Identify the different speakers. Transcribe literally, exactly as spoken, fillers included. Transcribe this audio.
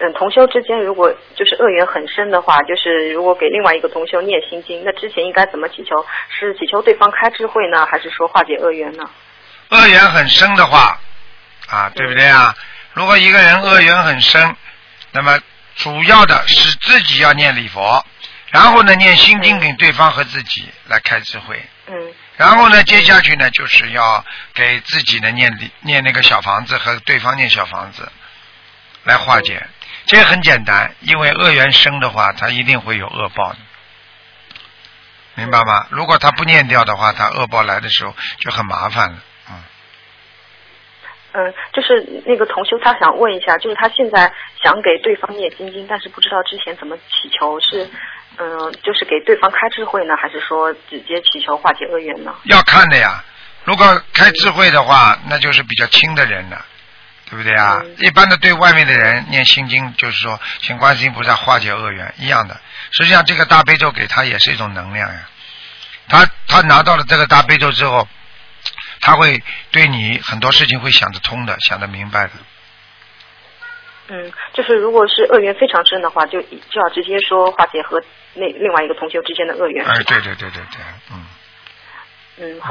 Speaker 1: 嗯，同修之间如果就是恶缘很深的话，就是如果给另外一个同修念心经，那之前应该怎么祈求？是祈求对方开智慧呢，还是说化解恶缘呢？
Speaker 2: 恶缘很深的话，啊，对不对啊？嗯、如果一个人恶缘很深，那么主要的是自己要念礼佛，然后呢念心经给对方和自己来开智慧。
Speaker 1: 嗯。
Speaker 2: 然后呢，接下去呢就是要给自己呢念念那个小房子和对方念小房子来化解。嗯、这很简单，因为恶缘深的话，他一定会有恶报的。明白吗？如果他不念掉的话，他恶报来的时候就很麻烦了。嗯，
Speaker 1: 嗯，就是那个同修，他想问一下，就是他现在想给对方念心经，但是不知道之前怎么祈求，是嗯、呃，就是给对方开智慧呢，还是说直接祈求化解恶缘呢？
Speaker 2: 要看的呀，如果开智慧的话，那就是比较轻的人了，对不对啊？嗯、一般的对外面的人念心经，就是说请观世音菩萨化解恶缘一样的。实际上，这个大悲咒给他也是一种能量呀。他他拿到了这个大悲咒之后，他会对你很多事情会想得通的，想得明白的。
Speaker 1: 嗯，就是如果是恶缘非常深的话，就就要直接说化解和那另外一个同修之间的恶缘。
Speaker 2: 哎，对对对对对，嗯。
Speaker 1: 嗯，好。